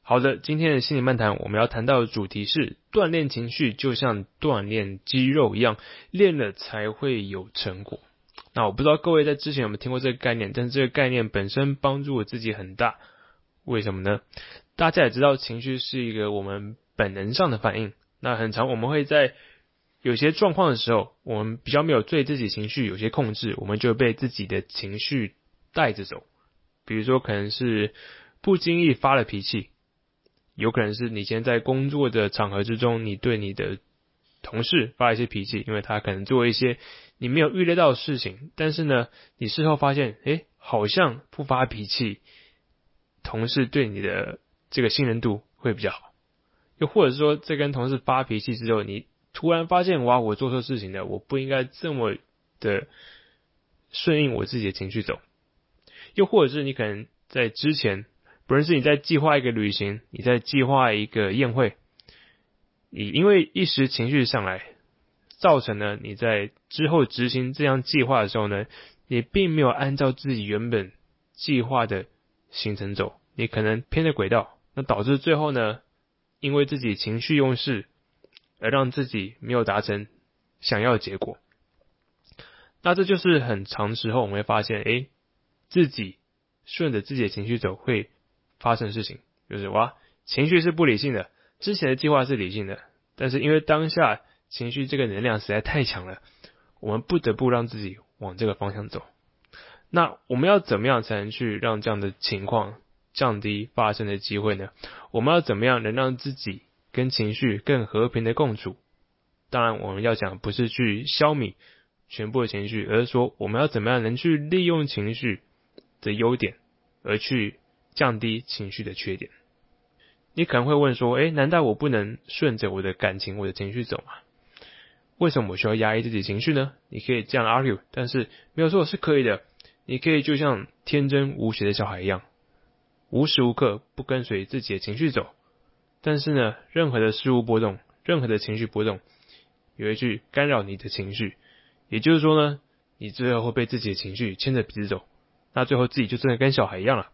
好的，今天的心理漫谈我们要谈到的主题是锻炼情绪就像锻炼肌肉一样，练了才会有成果。那我不知道各位在之前有没有听过这个概念，但是这个概念本身帮助我自己很大。为什么呢？大家也知道情绪是一个我们本能上的反应，那很常我们会在有些状况的时候，我们比较没有对自己情绪有些控制，我们就被自己的情绪带着走。比如说可能是不经意发了脾气，有可能是你今天在工作的场合之中，你对你的同事发一些脾气，因为他可能做一些你没有预料到的事情，但是呢，你事后发现，好像不发脾气，同事对你的这个信任度会比较好。又或者是说，在跟同事发脾气之后，你突然发现，哇，我做错事情了，我不应该这么的顺应我自己的情绪走。又或者是你可能在之前，不论是你在计划一个旅行，你在计划一个宴会，你因为一时情绪上来，造成了你在之后执行这样计划的时候呢，你并没有按照自己原本计划的行程走，你可能偏了轨道，那导致最后呢，因为自己情绪用事，而让自己没有达成想要的结果。那这就是很长时候我们会发现，自己顺着自己的情绪走会发生的事情，就是哇，情绪是不理性的，之前的计划是理性的，但是因为当下情绪这个能量实在太强了，我们不得不让自己往这个方向走。那我们要怎么样才能去让这样的情况降低发生的机会呢？我们要怎么样能让自己跟情绪更和平的共处？当然我们要讲不是去消弭全部的情绪，而是说我们要怎么样能去利用情绪的优点，而去降低情绪的缺点。你可能会问说，难道我不能顺着我的感情、我的情绪走吗？为什么我需要压抑自己的情绪呢？你可以这样 argue， 但是没有错，是可以的。你可以就像天真无邪的小孩一样，无时无刻不跟随自己的情绪走。但是呢，任何的事物波动，任何的情绪波动，也会去干扰你的情绪。也就是说呢，你最后会被自己的情绪牵着鼻子走，那最后自己就真的跟小孩一样了。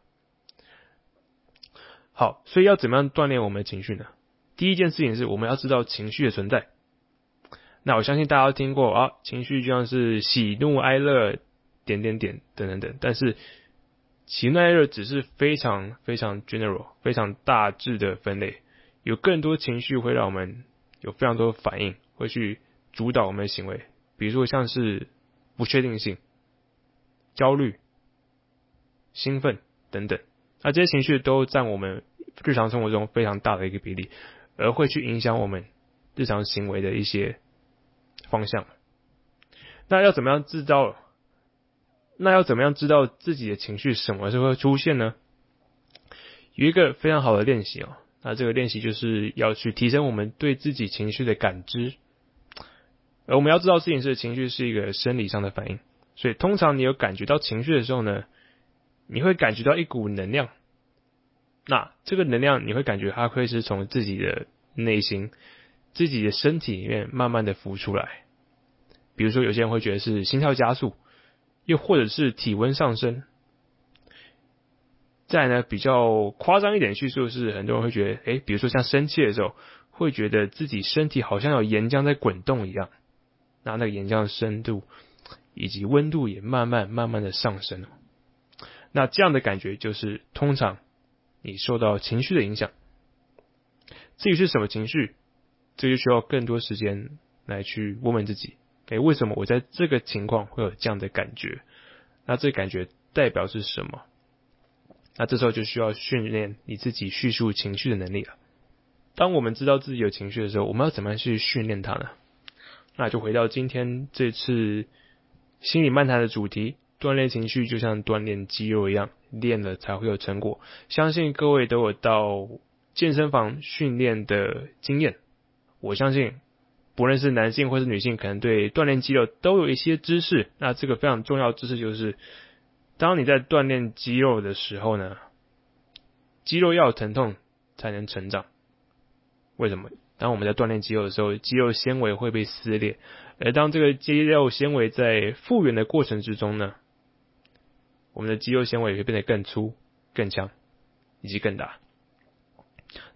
好，所以要怎么样锻炼我们的情绪呢？第一件事情是我们要知道情绪的存在。那我相信大家都听过啊，情绪就像是喜怒哀乐点点点等等等，但是喜怒哀乐只是非常非常 general 非常大致的分类，有更多情绪会让我们有非常多的反应，会去主导我们的行为，比如说像是不确定性、焦虑、兴奋等等，那这些情绪都占我们日常生活中非常大的一个比例，而会去影响我们日常行为的一些方向。那要怎么样知道自己的情绪什么时候会出现呢？有一个非常好的练习哦，那这个练习就是要去提升我们对自己情绪的感知。而我们要知道情绪是一个生理上的反应，所以通常你有感觉到情绪的时候呢，你会感觉到一股能量。那这个能量你会感觉它会是从自己的内心、自己的身体里面慢慢的浮出来。比如说有些人会觉得是心跳加速，又或者是体温上升。再来呢，比较夸张一点叙述是，很多人会觉得，比如说像生气的时候，会觉得自己身体好像有岩浆在滚动一样，那个岩浆的深度以及温度也慢慢的上升。那这样的感觉就是通常你受到情绪的影响。至于是什么情绪，这就需要更多时间来去问问自己，为什么我在这个情况会有这样的感觉？那这感觉代表是什么？那这时候就需要训练你自己叙述情绪的能力了。当我们知道自己有情绪的时候，我们要怎么样去训练它呢？那就回到今天这次心理漫谈的主题，锻炼情绪就像锻炼肌肉一样，练了才会有成果。相信各位都有到健身房训练的经验，我相信不论是男性或是女性，可能对锻炼肌肉都有一些知识。那这个非常重要的知识就是，当你在锻炼肌肉的时候呢，肌肉要有疼痛才能成长。为什么？当我们在锻炼肌肉的时候，肌肉纤维会被撕裂，而当这个肌肉纤维在复原的过程之中呢，我们的肌肉纤维会变得更粗、更强以及更大。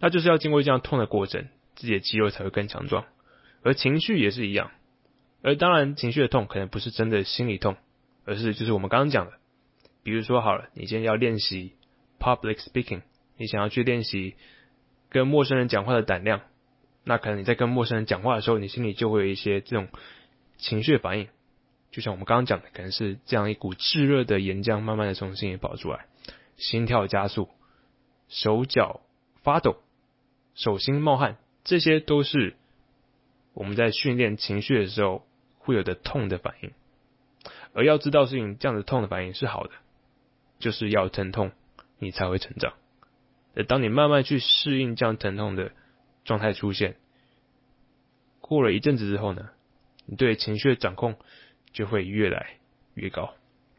那就是要经过这样痛的过程，自己的肌肉才会更强壮。而情绪也是一样，而当然情绪的痛可能不是真的心理痛，而是就是我们刚刚讲的，比如说好了，你今天要练习 public speaking， 你想要去练习跟陌生人讲话的胆量，那可能你在跟陌生人讲话的时候，你心里就会有一些这种情绪反应，就像我们刚刚讲的，可能是这样一股炙热的岩浆慢慢的从心里跑出来，心跳加速，手脚发抖，手心冒汗，这些都是我们在训练情绪的时候会有的痛的反应。而要知道事情这样的痛的反应是好的，就是要疼痛你才会成长。而当你慢慢去适应这样疼痛的状态出现，过了一阵子之后呢，你对情绪的掌控就会越来越高。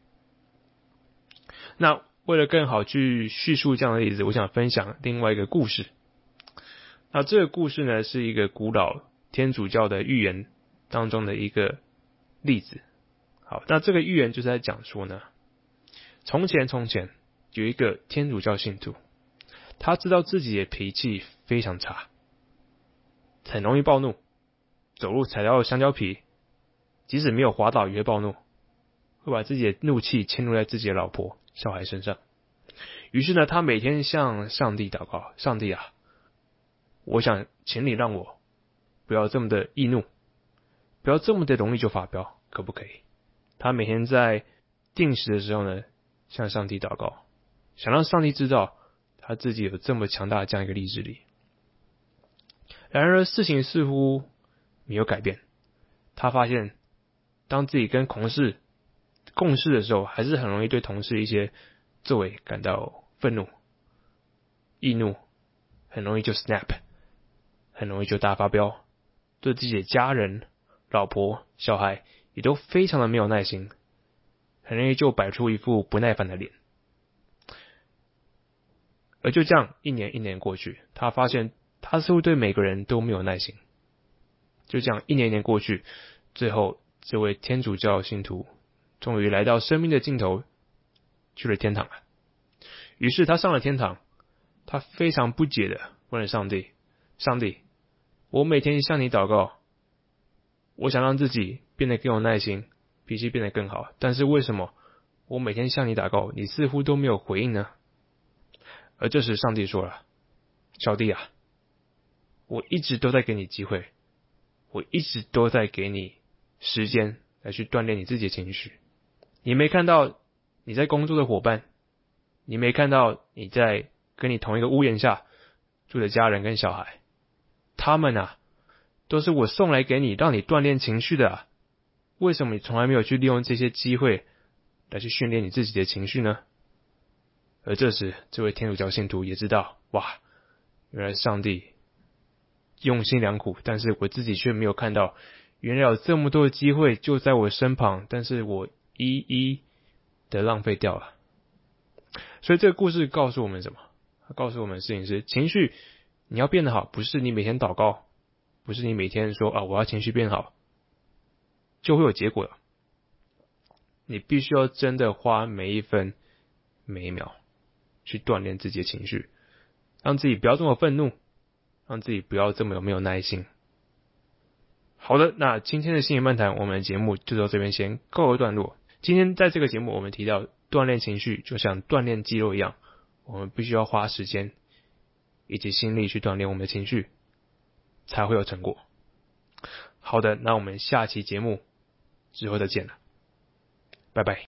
那为了更好去叙述这样的例子，我想分享另外一个故事。那这个故事呢，是一个古老天主教的寓言当中的一个例子。好，那这个寓言就是在讲说呢，从前有一个天主教信徒，他知道自己的脾气非常差，很容易暴怒，走路踩到香蕉皮，即使没有滑倒也会暴怒，会把自己的怒气迁怒在自己的老婆、小孩身上。于是呢，他每天向上帝祷告，上帝啊，我想请你让我不要这么的易怒，不要这么的容易就发飙，可不可以？他每天在定时的时候呢，向上帝祷告，想让上帝知道他自己有这么强大的这样一个意志力。然而事情似乎没有改变，他发现当自己跟同事共事的时候，还是很容易对同事一些作为感到愤怒、易怒，很容易就 snap， 很容易就大发飙，对自己的家人、老婆、小孩也都非常的没有耐心，很容易就摆出一副不耐烦的脸。而就这样一年过去，他发现他似乎对每个人都没有耐心。就这样一年过去，最后这位天主教信徒终于来到生命的尽头，去了天堂了。于是他上了天堂，他非常不解的问了上帝，上帝，我每天向你祷告，我想让自己变得更有耐心，脾气变得更好，但是为什么我每天向你祷告，你似乎都没有回应呢？而这时上帝说了，小弟啊，我一直都在给你机会，我一直都在给你时间来去锻炼你自己的情绪。你没看到你在工作的伙伴，你没看到你在跟你同一个屋檐下住的家人跟小孩，他们啊，都是我送来给你，让你锻炼情绪的啊。为什么你从来没有去利用这些机会来去训练你自己的情绪呢？而这时，这位天主教信徒也知道，哇，原来上帝用心良苦，但是我自己却没有看到，原来有这么多的机会就在我身旁，但是我一一的浪费掉了。所以这个故事告诉我们什么？它告诉我们的事情是，情绪你要变得好，不是你每天祷告，不是你每天说啊我要情绪变好，就会有结果的。你必须要真的花每一分每一秒去锻炼自己的情绪，让自己不要这么愤怒，让自己不要这么没有耐心。好的，那今天的心灵漫谈，我们的节目就到这边先告一段落。今天在这个节目，我们提到锻炼情绪就像锻炼肌肉一样，我们必须要花时间以及心力去锻炼我们的情绪，才会有成果。好的，那我们下期节目之后再见了，拜拜。